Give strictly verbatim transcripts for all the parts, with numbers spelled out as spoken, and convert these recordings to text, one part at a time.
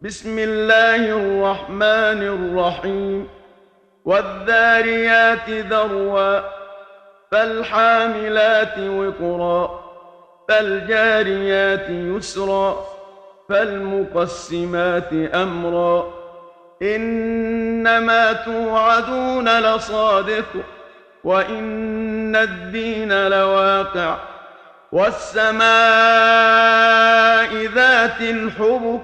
بسم الله الرحمن الرحيم والذاريات ذروا فالحاملات وقرا فالجاريات يسرا فالمقسمات أمرا إنما توعدون لصادق وإن الدين لواقع والسماء ذات الحبك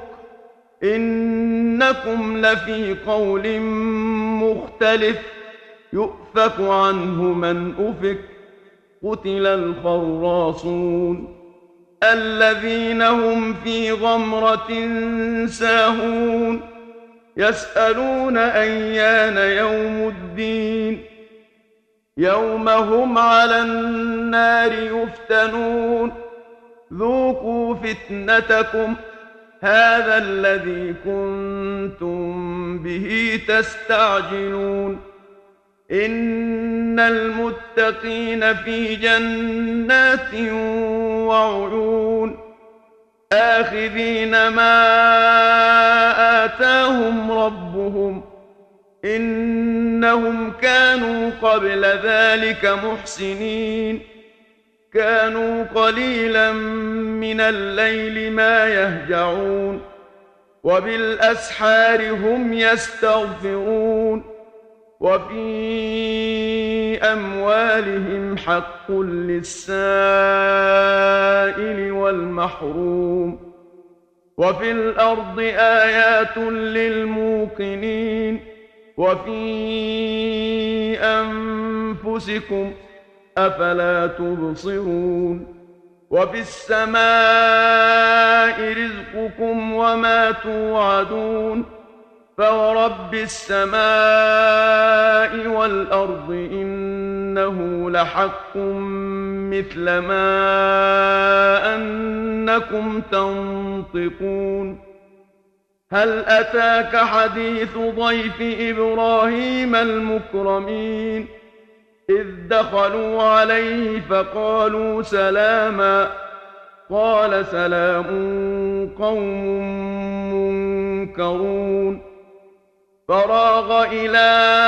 إنكم لفي قول مختلف يؤفك عنه من أفك قتل الخراصون الذين هم في غمرة ساهون يسألون أيان يوم الدين يوم هم على النار يفتنون ذوقوا فتنتكم هذا الذي كنتم به تستعجلون إن المتقين في جنات وعيون آخذين ما آتاهم ربهم إنهم كانوا قبل ذلك محسنين كانوا قليلا من الليل ما يهجعون وبالأسحار هم يستغفرون وفي أموالهم حق للسائل والمحروم وفي الأرض آيات للموقنين وفي أنفسكم أفلا تبصرون وفي السماء رزقكم وما توعدون فورب السماء والأرض إنه لحق مثل ما أنكم تنطقون هل أتاك حديث ضيف إبراهيم المكرمين إذ دخلوا عليه فقالوا سلاما قال سلام قوم منكرون فراغ إلى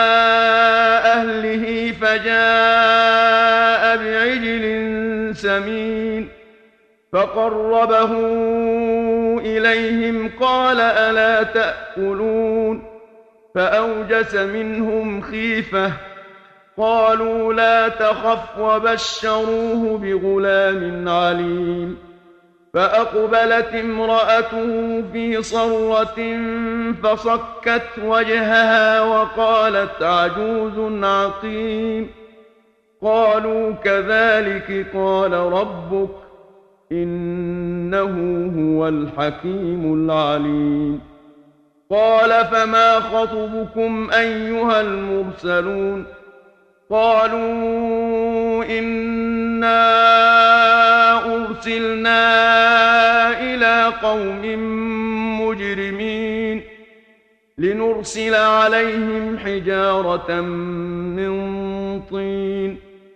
أهله فجاء بعجل سمين فقربه إليهم قال ألا تأكلون فأوجس منهم خيفة قالوا لا تخف وبشروه بغلام عليم فأقبلت امرأته في صرة فصكت وجهها وقالت عجوز عقيم قالوا كذلك قال ربك إنه هو الحكيم العليم قال فما خطبكم أيها المرسلون قالوا إنا أرسلنا إلى قوم مجرمين لنرسل عليهم حجارة من طين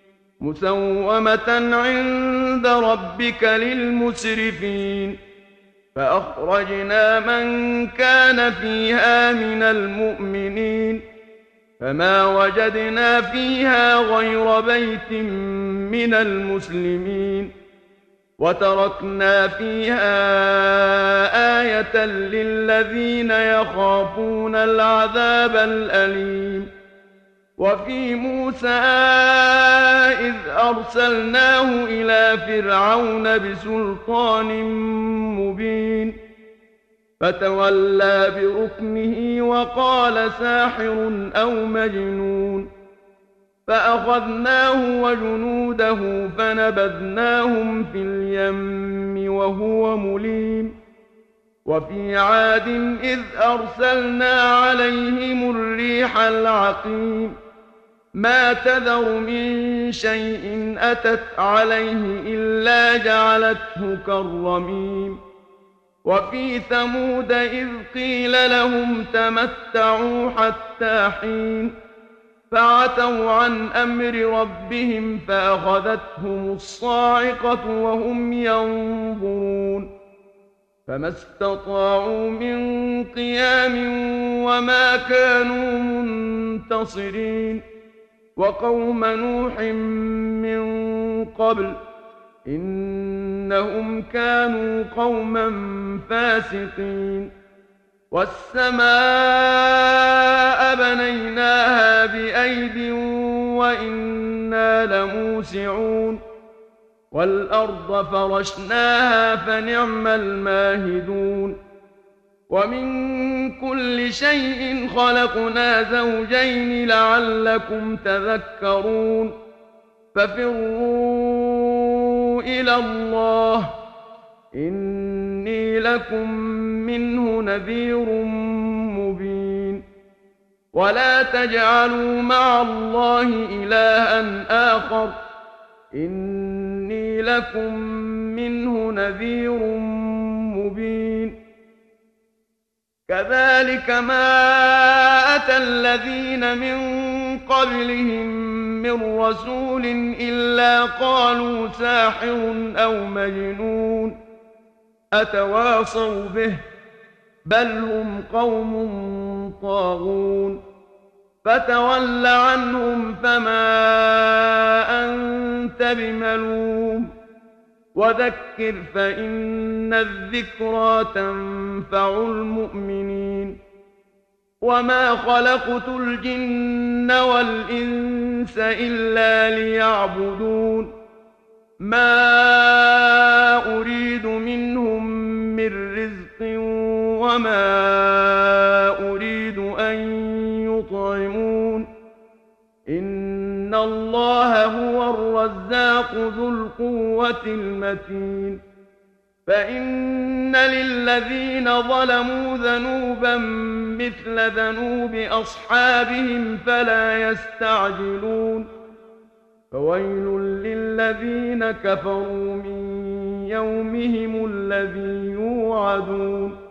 مسومة عند ربك للمسرفين فأخرجنا من كان فيها من المؤمنين فما وجدنا فيها غير بيت من المسلمين وتركنا فيها آية للذين يخافون العذاب الأليم وفي موسى إذ أرسلناه إلى فرعون بسلطان مبين فتولى بركنه وقال ساحر أو مجنون فأخذناه وجنوده فنبذناهم في اليم وهو مليم وفي عاد إذ أرسلنا عليهم الريح العقيم ما تذر من شيء أتت عليه إلا جعلته كالرميم وفي ثمود إذ قيل لهم تمتعوا حتى حين فعتوا عن أمر ربهم فأخذتهم الصاعقة وهم ينظرون فما استطاعوا من قيام وما كانوا منتصرين. وقوم نوح من قبل إنهم كانوا قوما فاسقين. والسماء بنيناها بأيد وإنا لموسعون. والأرض فرشناها فنعم الماهدون. ومن كل شيء خلقنا زوجين لعلكم تذكرون. ففروا إلى الله إني لكم منه نذير مبين. ولا تجعلوا مع الله إلها آخر إني لكم منه نذير مبين. كذلك ما أتى الذين من قبلهم من رسول إلا قالوا ساحر أو مجنون أتواصوا به بل هم قوم طاغون. فتول عنهم فما أنت بملوم وذكر فإن الذكرى تنفع المؤمنين. وما خلقت الجن والإنس إلا ليعبدون ما أريد منهم من رزق وما أريد أن يطعمون إن الله هو الرزاق ذو القوة المتين. فإن للذين ظلموا ذنوبا مثل ذنوب أصحابهم فلا يستعجلون. فويل للذين كفروا من يومهم الذي يوعدون.